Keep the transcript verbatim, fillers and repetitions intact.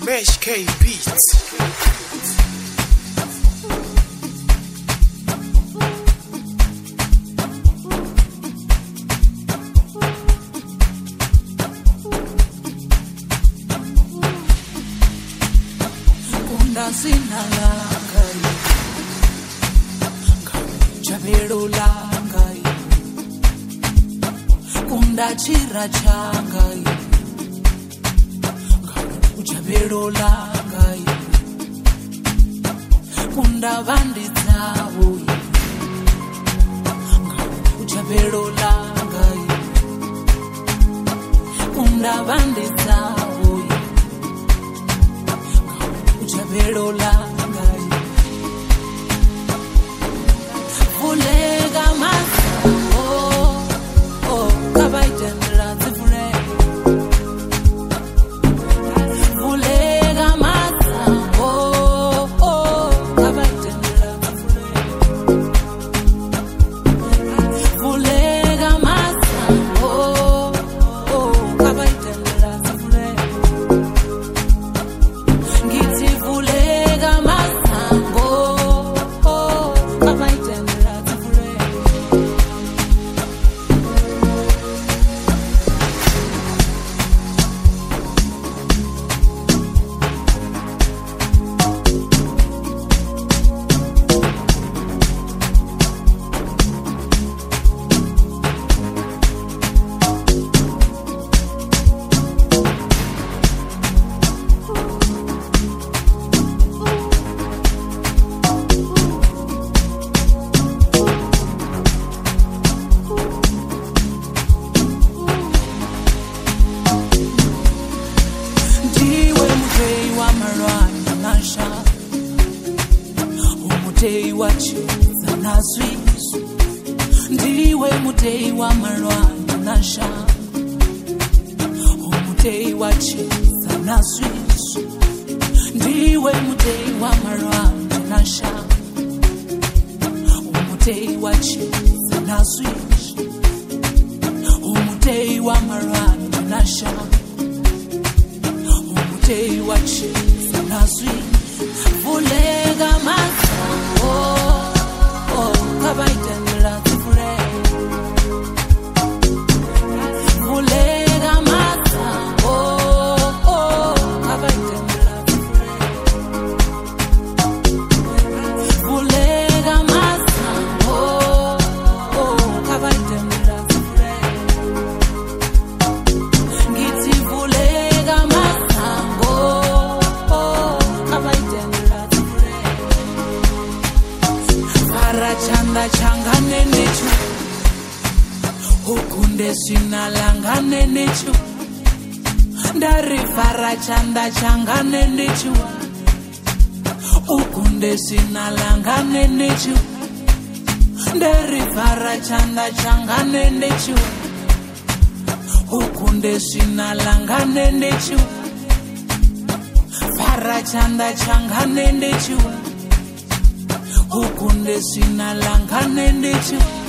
Mesh K Beats. Kunda sinalangai, Jabedo langai, Kunda chira changai, Jabedo langai, Kunda banditao, Jabedo langai, Kunda banditao. Jabedo langai, Fulega masa, oh, oh, kabaitendra zifure. Fulega masa, oh, oh, kabaitendra zifure. Fulega masa, oh, oh, kabaitendra zifure. Ngiti fulega masango, oh, kabaitendra zifure. Umutei wachiza nazwisu, ndiwe mutei wa marwana nasha. Umutei wachiza nazwisu, ndiwe mutei wa marwana nasha. Umutei wachiza nazwisu, umutei wa marwana nasha. Umutei wachiza nazwisu. Fulega masa, oh, oh, kabaitendra zifure. Fulega masa, oh, oh, kabaitendra zifure. Fulega masa, oh, oh, kabaitendra zifure. Ngiti fulega masa, oh, oh, kabaitendra. Chanda changane nechu, ukunde sinalangane nechu. Dari fara chanda changane nechu, ukunde sinalangane nechu. Dari fara chanda changane nechu, ukunde sinalangane nechu. Fara chanda changane nechu, ukunde sinalangane nechu.